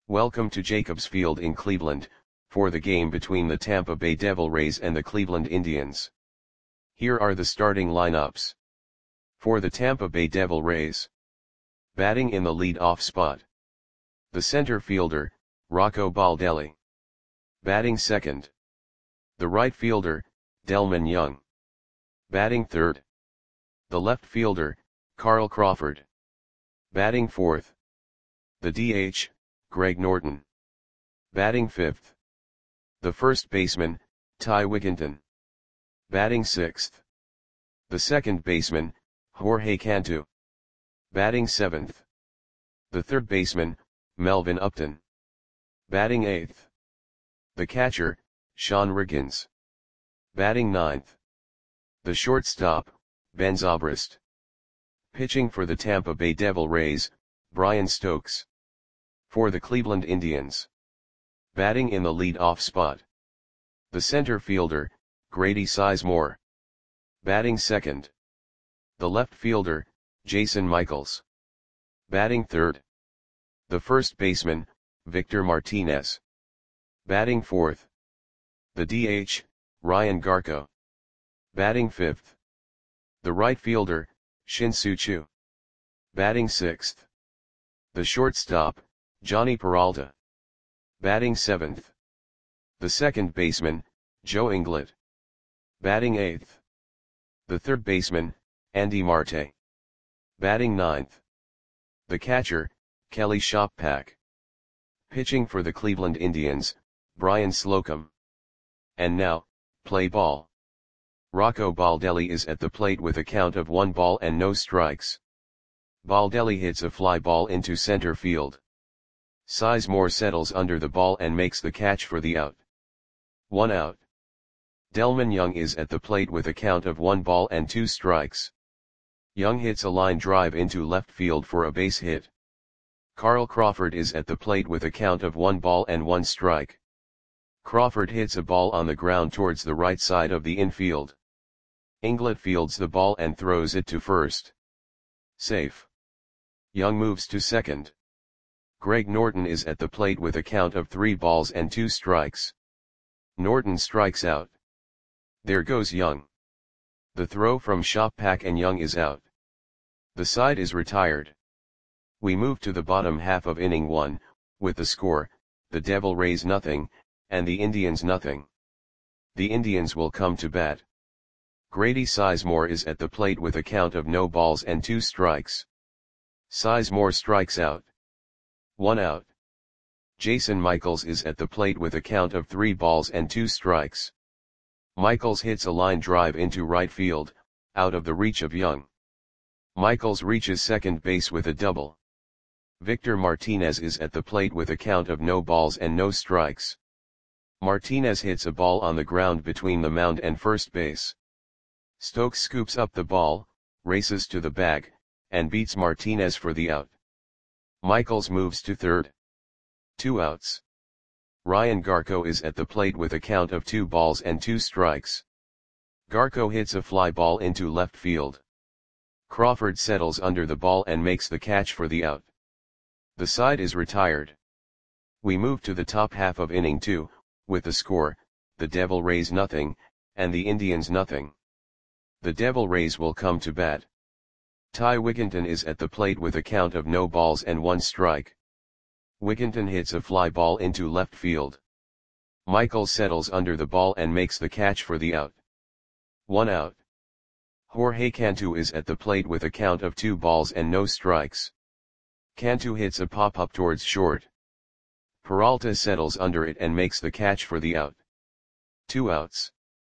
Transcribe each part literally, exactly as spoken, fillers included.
Welcome to Jacobs Field in Cleveland, for the game between the Tampa Bay Devil Rays and the Cleveland Indians. Here are the starting lineups. For the Tampa Bay Devil Rays. Batting in the lead-off spot. The center fielder, Rocco Baldelli. Batting second. The right fielder, Delmon Young. Batting third. The left fielder, Carl Crawford. Batting fourth. The D H, Greg Norton. Batting fifth. The first baseman, Ty Wigginton. Batting sixth. The second baseman, Jorge Cantu. Batting seventh. The third baseman, Melvin Upton. Batting eighth. The catcher, Sean Riggins. Batting ninth. The shortstop, Ben Zobrist. Pitching for the Tampa Bay Devil Rays, Brian Stokes. For the Cleveland Indians. Batting in the lead-off spot. The center fielder, Grady Sizemore. Batting second. The left fielder, Jason Michaels. Batting third. The first baseman, Victor Martinez. Batting fourth. The D H, Ryan Garko. Batting fifth. The right fielder, Shin-Soo Choo. Batting sixth. The shortstop, Johnny Peralta. Batting seventh. The second baseman, Joe Inglett. Batting eighth. The third baseman, Andy Marte. Batting ninth. The catcher, Kelly Shoppak. Pitching for the Cleveland Indians, Brian Slocum. And now, play ball. Rocco Baldelli is at the plate with a count of one ball and no strikes. Baldelli hits a fly ball into center field. Sizemore settles under the ball and makes the catch for the out. One out. Delmon Young is at the plate with a count of one ball and two strikes. Young hits a line drive into left field for a base hit. Carl Crawford is at the plate with a count of one ball and one strike. Crawford hits a ball on the ground towards the right side of the infield. Inglett fields the ball and throws it to first. Safe. Young moves to second. Greg Norton is at the plate with a count of three balls and two strikes. Norton strikes out. There goes Young. The throw from Shoppak and Young is out. The side is retired. We move to the bottom half of inning one, with the score, the Devil Rays nothing, and the Indians nothing. The Indians will come to bat. Grady Sizemore is at the plate with a count of no balls and two strikes. Sizemore strikes out. One out. Jason Michaels is at the plate with a count of three balls and two strikes. Michaels hits a line drive into right field, out of the reach of Young. Michaels reaches second base with a double. Victor Martinez is at the plate with a count of no balls and no strikes. Martinez hits a ball on the ground between the mound and first base. Stokes scoops up the ball, races to the bag, and beats Martinez for the out. Michaels moves to third. Two outs. Ryan Garko is at the plate with a count of two balls and two strikes. Garko hits a fly ball into left field. Crawford settles under the ball and makes the catch for the out. The side is retired. We move to the top half of inning two, with the score, the Devil Rays nothing, and the Indians nothing. The Devil Rays will come to bat. Ty Wigginton is at the plate with a count of no balls and one strike. Wigginton hits a fly ball into left field. Michaels settles under the ball and makes the catch for the out. One out. Jorge Cantu is at the plate with a count of two balls and no strikes. Cantu hits a pop-up towards short. Peralta settles under it and makes the catch for the out. Two outs.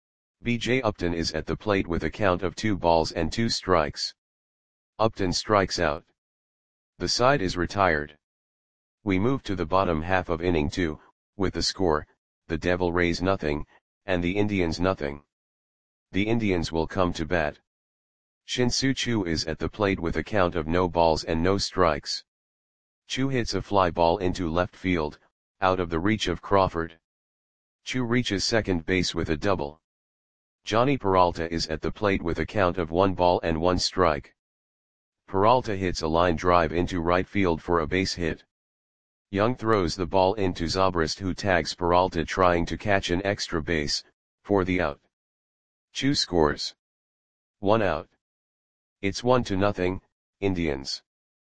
B J Upton is at the plate with a count of two balls and two strikes. Upton strikes out. The side is retired. We move to the bottom half of inning two, with the score, the Devil Rays nothing, and the Indians nothing. The Indians will come to bat. Shin-Soo Choo is at the plate with a count of no balls and no strikes. Choo hits a fly ball into left field, out of the reach of Crawford. Choo reaches second base with a double. Johnny Peralta is at the plate with a count of one ball and one strike. Peralta hits a line drive into right field for a base hit. Young throws the ball into Zobrist, who tags Peralta trying to catch an extra base, for the out. Chu scores. One out. It's one to nothing, Indians.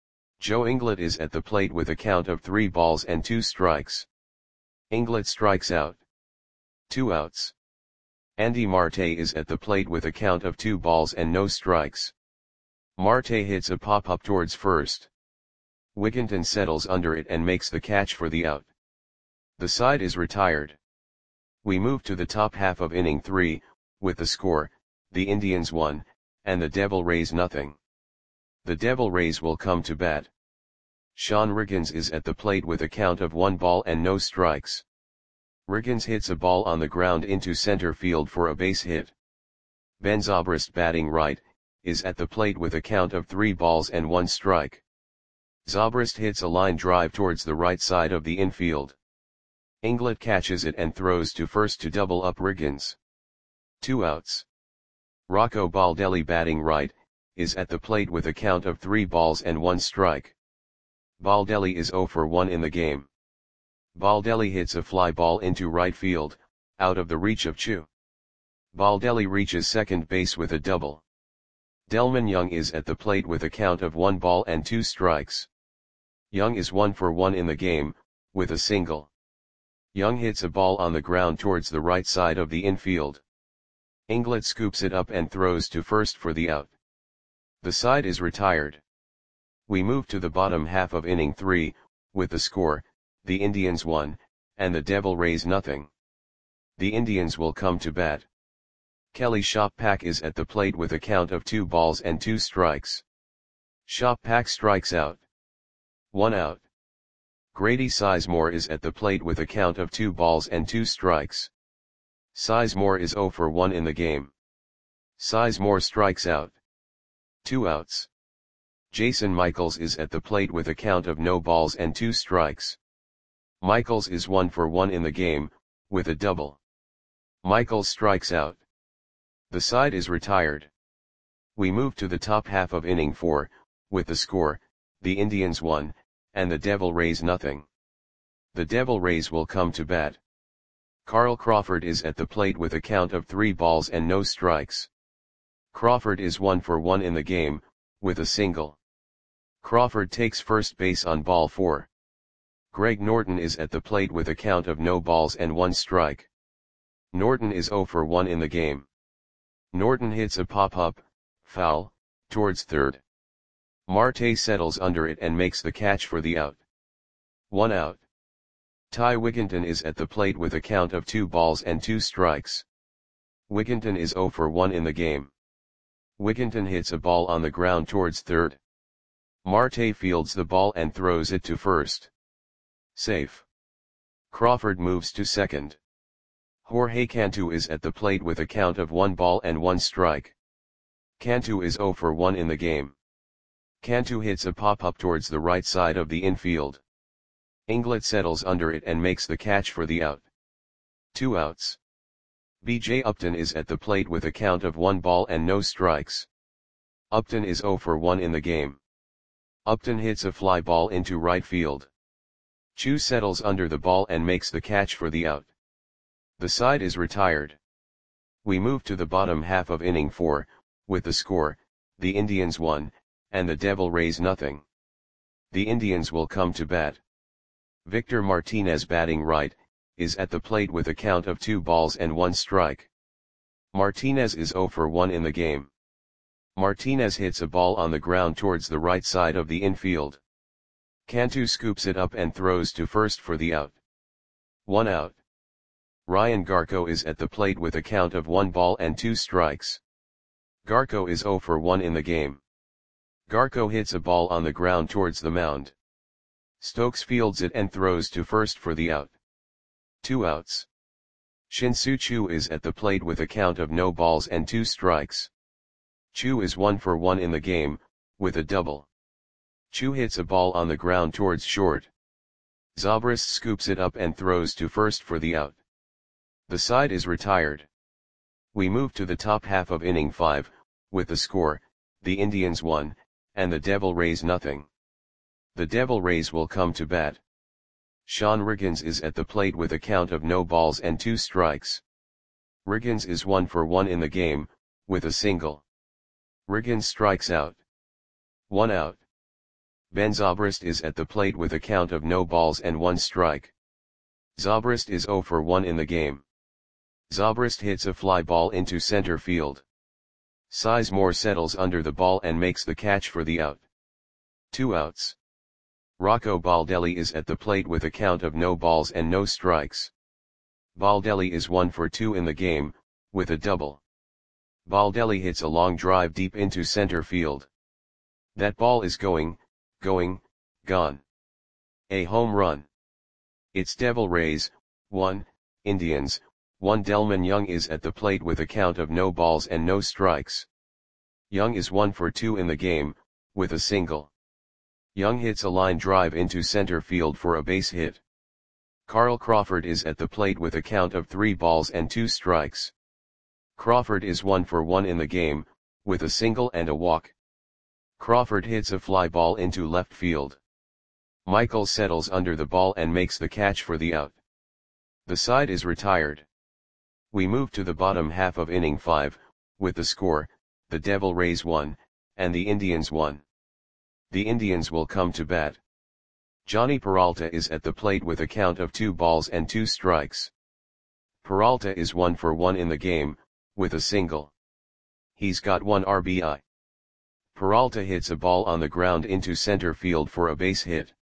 Joe Inglet is at the plate with a count of three balls and two strikes. Inglet strikes out. Two outs. Andy Marte is at the plate with a count of two balls and no strikes. Marte hits a pop-up towards first. Wigginton settles under it and makes the catch for the out. The side is retired. We move to the top half of inning three, with the score, the Indians one, and the Devil Rays nothing. The Devil Rays will come to bat. Sean Riggins is at the plate with a count of one ball and no strikes. Riggins hits a ball on the ground into center field for a base hit. Ben Zobrist, batting right, is at the plate with a count of three balls and one strike. Zobrist hits a line drive towards the right side of the infield. Inglet catches it and throws to first to double up Riggins. Two outs. Rocco Baldelli, batting right, is at the plate with a count of three balls and one strike. Baldelli is zero for one in the game. Baldelli hits a fly ball into right field, out of the reach of Chu. Baldelli reaches second base with a double. Delman Young is at the plate with a count of one ball and two strikes. Young is one for one in the game, with a single. Young hits a ball on the ground towards the right side of the infield. Inglet scoops it up and throws to first for the out. The side is retired. We move to the bottom half of inning three, with the score, the Indians one, and the Devil Rays nothing. The Indians will come to bat. Kelly Shoppack is at the plate with a count of two balls and two strikes. Shoppack strikes out. One out. Grady Sizemore is at the plate with a count of two balls and two strikes. Sizemore is zero for one in the game. Sizemore strikes out. Two outs. Jason Michaels is at the plate with a count of no balls and two strikes. Michaels is one for one in the game, with a double. Michaels strikes out. The side is retired. We move to the top half of inning four, with the score, the Indians one, and the Devil Rays nothing. The Devil Rays will come to bat. Carl Crawford is at the plate with a count of three balls and no strikes. Crawford is one for one in the game, with a single. Crawford takes first base on ball four. Greg Norton is at the plate with a count of no balls and one strike. Norton is zero for one in the game. Norton hits a pop-up, foul, towards third. Marte settles under it and makes the catch for the out. One out. Ty Wigginton is at the plate with a count of two balls and two strikes. Wigginton is zero for one in the game. Wigginton hits a ball on the ground towards third. Marte fields the ball and throws it to first. Safe. Crawford moves to second. Jorge Cantu is at the plate with a count of one ball and one strike. Cantu is zero for one in the game. Cantu hits a pop-up towards the right side of the infield. Inglet settles under it and makes the catch for the out. Two outs. B J Upton is at the plate with a count of one ball and no strikes. Upton is zero for one in the game. Upton hits a fly ball into right field. Chu settles under the ball and makes the catch for the out. The side is retired. We move to the bottom half of inning four, with the score, the Indians one, and the Devil Rays nothing. The Indians will come to bat. Victor Martinez, batting right, is at the plate with a count of two balls and one strike. Martinez is zero for one in the game. Martinez hits a ball on the ground towards the right side of the infield. Cantu scoops it up and throws to first for the out. One out. Ryan Garco is at the plate with a count of one ball and two strikes. Garco is zero for one in the game. Garco hits a ball on the ground towards the mound. Stokes fields it and throws to first for the out. Two outs. Shin-Soo Choo is at the plate with a count of no balls and two strikes. Choo is one for one in the game, with a double. Choo hits a ball on the ground towards short. Zobrist scoops it up and throws to first for the out. The side is retired. We move to the top half of inning five, with the score, the Indians one, and the Devil Rays nothing. The Devil Rays will come to bat. Sean Riggins is at the plate with a count of no balls and two strikes. Riggins is one for one in the game, with a single. Riggins strikes out. One out. Ben Zobrist is at the plate with a count of no balls and one strike. Zobrist is zero for one in the game. Zobrist hits a fly ball into center field. Sizemore settles under the ball and makes the catch for the out. Two outs. Rocco Baldelli is at the plate with a count of no balls and no strikes. Baldelli is one for two in the game, with a double. Baldelli hits a long drive deep into center field. That ball is going, going, gone. A home run. It's Devil Rays, one, Indians, one. Delmon Young is at the plate with a count of no balls and no strikes. Young is one for two in the game, with a single. Young hits a line drive into center field for a base hit. Carl Crawford is at the plate with a count of three balls and two strikes. Crawford is one for one in the game, with a single and a walk. Crawford hits a fly ball into left field. Michael settles under the ball and makes the catch for the out. The side is retired. We move to the bottom half of inning five, with the score, the Devil Rays one, and the Indians one. The Indians will come to bat. Johnny Peralta is at the plate with a count of two balls and two strikes. Peralta is one for one in the game, with a single. He's got one R B I. Peralta hits a ball on the ground into center field for a base hit.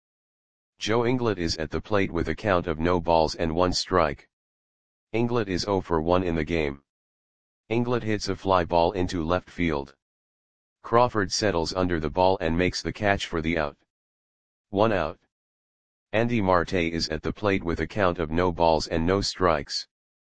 Joe Inglet is at the plate with a count of no balls and one strike. Inglet is zero for one in the game. Inglet hits a fly ball into left field. Crawford settles under the ball and makes the catch for the out. One out. Andy Marte is at the plate with a count of no balls and no strikes.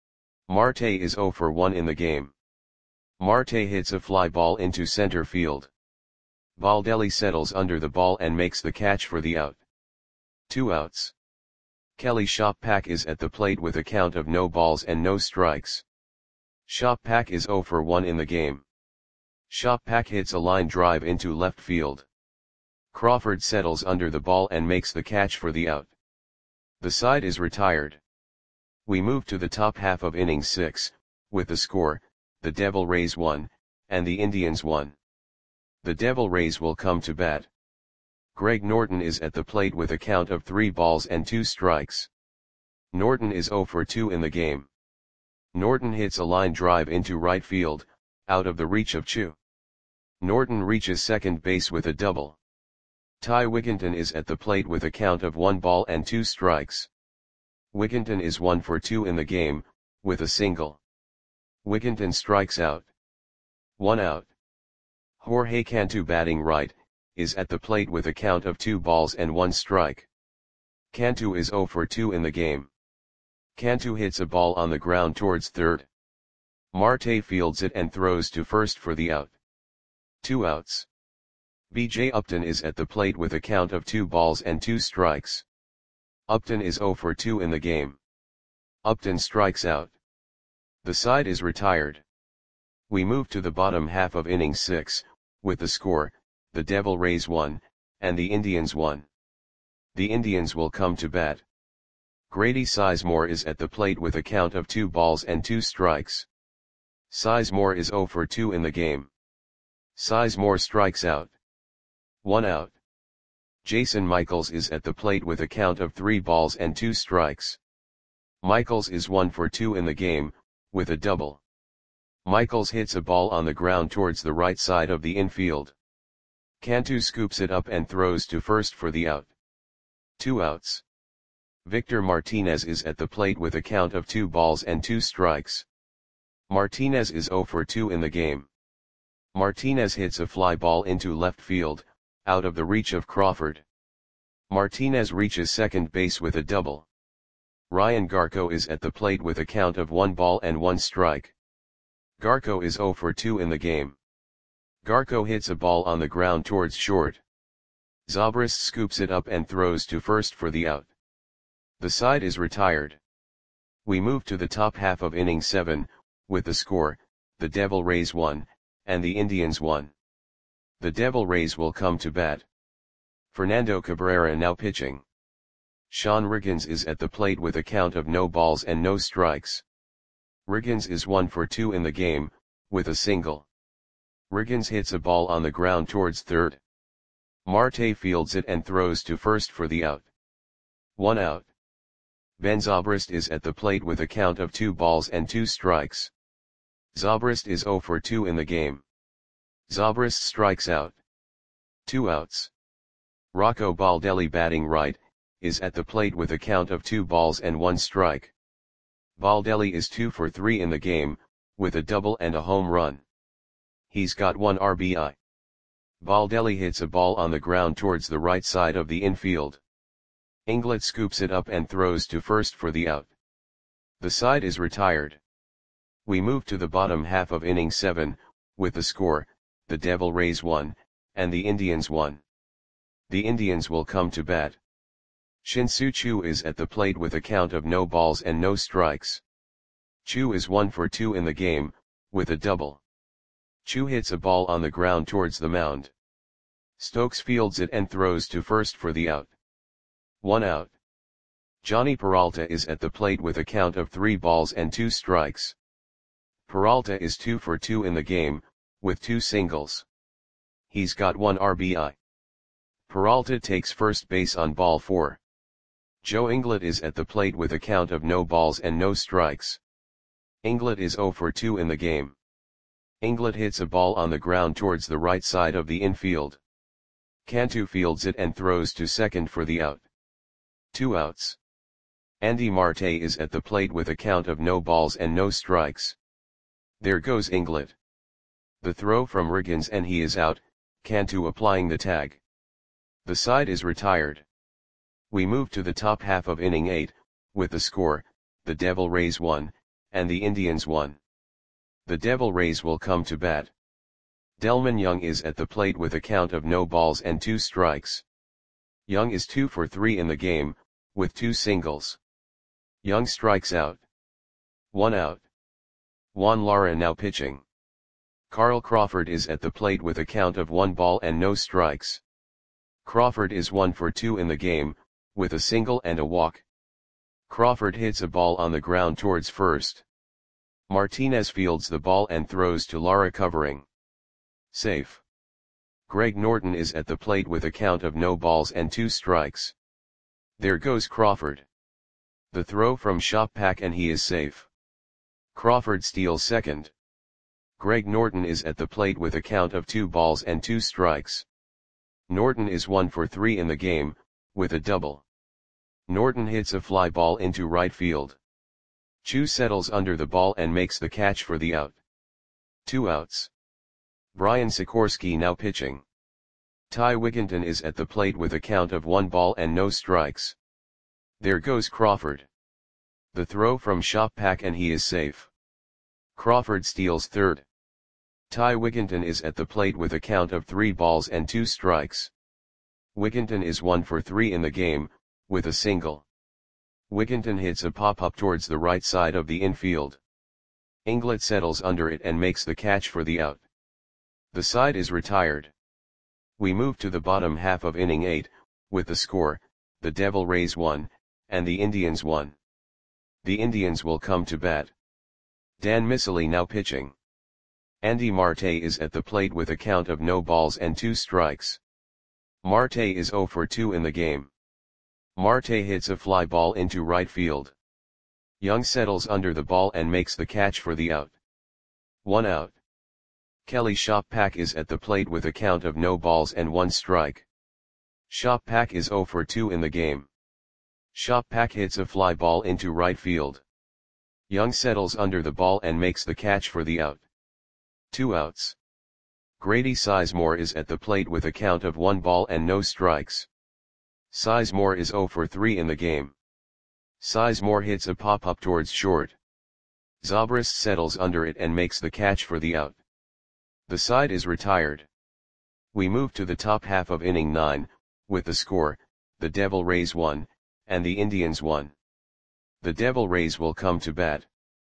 Marte is zero for one in the game. Marte hits a fly ball into center field. Baldelli settles under the ball and makes the catch for the out. Two outs. Kelly Shoppak is at the plate with a count of no balls and no strikes. Shoppak is zero for one in the game. Shoppak hits a line drive into left field. Crawford settles under the ball and makes the catch for the out. The side is retired. We move to the top half of inning six, with the score, the Devil Rays one, and the Indians one. The Devil Rays will come to bat. Greg Norton is at the plate with a count of three balls and two strikes. Norton is zero for two in the game. Norton hits a line drive into right field, out of the reach of Chu. Norton reaches second base with a double. Ty Wigginton is at the plate with a count of one ball and two strikes. Wigginton is one for two in the game, with a single. Wigginton strikes out. One out. Jorge Cantu, batting right, is at the plate with a count of two balls and one strike. Cantu is zero for two in the game. Cantu hits a ball on the ground towards third. Marte fields it and throws to first for the out. Two outs. B J Upton is at the plate with a count of two balls and two strikes. Upton is zero for two in the game. Upton strikes out. The side is retired. We move to the bottom half of inning six, with the score, the Devil Rays one, and the Indians one. The Indians will come to bat. Grady Sizemore is at the plate with a count of two balls and two strikes. Sizemore is zero for two in the game. Sizemore strikes out. One out. Jason Michaels is at the plate with a count of three balls and two strikes. Michaels is one for two in the game, with a double. Michaels hits a ball on the ground towards the right side of the infield. Cantu scoops it up and throws to first for the out. Two outs. Victor Martinez is at the plate with a count of two balls and two strikes. Martinez is zero for two in the game. Martinez hits a fly ball into left field, out of the reach of Crawford. Martinez reaches second base with a double. Ryan Garco is at the plate with a count of one ball and one strike. Garco is zero for two in the game. Garco hits a ball on the ground towards short. Zobrist scoops it up and throws to first for the out. The side is retired. We move to the top half of inning seven, with the score, the Devil Rays one, and the Indians one. The Devil Rays will come to bat. Fernando Cabrera now pitching. Sean Riggins is at the plate with a count of no balls and no strikes. Riggins is one for two in the game, with a single. Riggins hits a ball on the ground towards third. Marte fields it and throws to first for the out. One out. Ben Zobrist is at the plate with a count of two balls and two strikes. Zobrist is zero for two in the game. Zobrist strikes out. Two outs. Rocco Baldelli, batting right, is at the plate with a count of two balls and one strike. Baldelli is two for three in the game, with a double and a home run. He's got one R B I. Baldelli hits a ball on the ground towards the right side of the infield. Inglett scoops it up and throws to first for the out. The side is retired. We move to the bottom half of inning seven, with the score, the Devil Rays one, and the Indians one. The Indians will come to bat. Shin-Soo Choo is at the plate with a count of no balls and no strikes. Choo is one for two in the game, with a double. Choo hits a ball on the ground towards the mound. Stokes fields it and throws to first for the out. One out. Johnny Peralta is at the plate with a count of three balls and two strikes. Peralta is two for two in the game, with two singles. He's got one R B I. Peralta takes first base on ball four. Joe Inglett is at the plate with a count of no balls and no strikes. Inglett is zero for two in the game. Inglett hits a ball on the ground towards the right side of the infield. Cantu fields it and throws to second for the out. Two outs. Andy Marte is at the plate with a count of no balls and no strikes. There goes Inglett. The throw from Riggins and he is out, Cantu applying the tag. The side is retired. We move to the top half of inning eight, with the score, the Devil Rays one, and the Indians one. The Devil Rays will come to bat. Delmon Young is at the plate with a count of no balls and two strikes. Young is two for three in the game, with two singles. Young strikes out. One out. Juan Lara now pitching. Carl Crawford is at the plate with a count of one ball and no strikes. Crawford is one for two in the game, with a single and a walk. Crawford hits a ball on the ground towards first. Martinez fields the ball and throws to Lara, covering. Safe. Greg Norton is at the plate with a count of no balls and two strikes. There goes Crawford. The throw from Shoppack and he is safe. Crawford steals second. Greg Norton is at the plate with a count of two balls and two strikes. Norton is one for three in the game, with a double. Norton hits a fly ball into right field. Choo settles under the ball and makes the catch for the out. Two outs. Brian Sikorsky now pitching. Ty Wigginton is at the plate with a count of one ball and no strikes. There goes Crawford. The throw from Shoppack and he is safe. Crawford steals third. Ty Wigginton is at the plate with a count of three balls and two strikes. Wigginton is one for three in the game, with a single. Wigginton hits a pop-up towards the right side of the infield. Inglett settles under it and makes the catch for the out. The side is retired. We move to the bottom half of inning eight, with the score, the Devil Rays one, and the Indians one. The Indians will come to bat. Dan Miceli now pitching. Andy Marte is at the plate with a count of no balls and two strikes. Marte is zero for two in the game. Marte hits a fly ball into right field. Young settles under the ball and makes the catch for the out. One out. Kelly Shoppack is at the plate with a count of no balls and one strike. Shoppack is zero for two in the game. Shoppack hits a fly ball into right field. Young settles under the ball and makes the catch for the out. Two outs. Grady Sizemore is at the plate with a count of one ball and no strikes. Sizemore is zero for three in the game. Sizemore hits a pop-up towards short. Zobrist settles under it and makes the catch for the out. The side is retired. We move to the top half of inning nine, with the score, the Devil Rays one, and the Indians one. The Devil Rays will come to bat.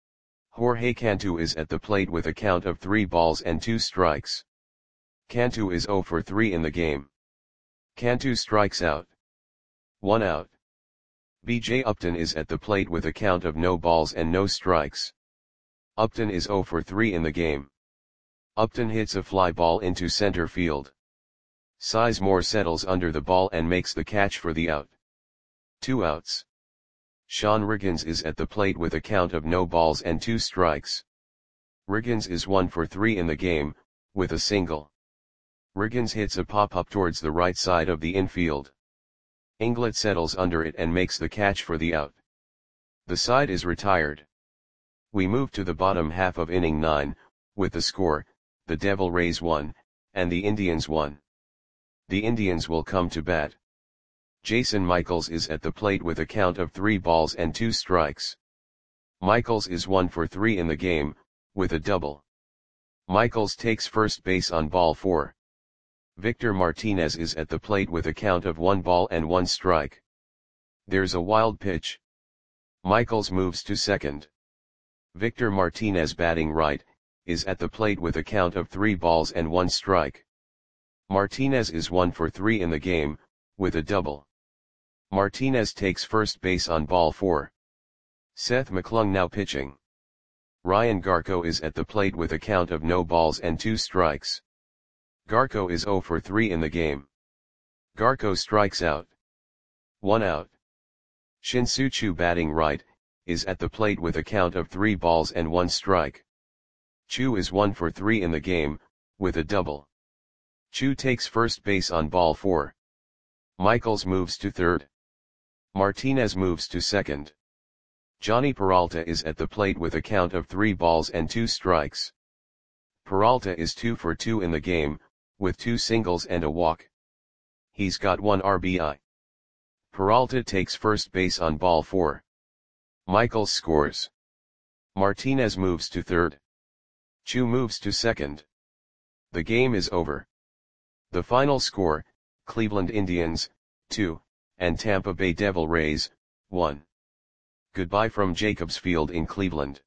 Jorge Cantu is at the plate with a count of three balls and two strikes. Cantu is zero for three in the game. Cantu strikes out. One out. B J Upton is at the plate with a count of no balls and no strikes. Upton is zero for three in the game. Upton hits a fly ball into center field. Sizemore settles under the ball and makes the catch for the out. Two outs. Sean Riggins is at the plate with a count of no balls and two strikes. Riggins is one for three in the game, with a single. Riggins hits a pop-up towards the right side of the infield. Inglett settles under it and makes the catch for the out. The side is retired. We move to the bottom half of inning nine, with the score, the Devil Rays one, and the Indians one. The Indians will come to bat. Jason Michaels is at the plate with a count of three balls and two strikes. Michaels is one for three in the game, with a double. Michaels takes first base on ball four. Victor Martinez is at the plate with a count of one ball and one strike. There's a wild pitch. Michaels moves to second. Victor Martinez, batting right, is at the plate with a count of three balls and one strike. Martinez is one for three in the game, with a double. Martinez takes first base on ball four. Seth McClung now pitching. Ryan Garko is at the plate with a count of no balls and two strikes. Garko is zero for three in the game. Garko strikes out. One out. Shin-Soo Choo, batting right, is at the plate with a count of three balls and one strike. Choo is one for three in the game, with a double. Choo takes first base on ball four. Michaels moves to third. Martinez moves to second. Johnny Peralta is at the plate with a count of three balls and two strikes. Peralta is two for two in the game, with two singles and a walk. He's got one R B I. Peralta takes first base on ball four. Michaels scores. Martinez moves to third. Choo moves to second. The game is over. The final score, Cleveland Indians, two, and Tampa Bay Devil Rays, one. Goodbye from Jacobs Field in Cleveland.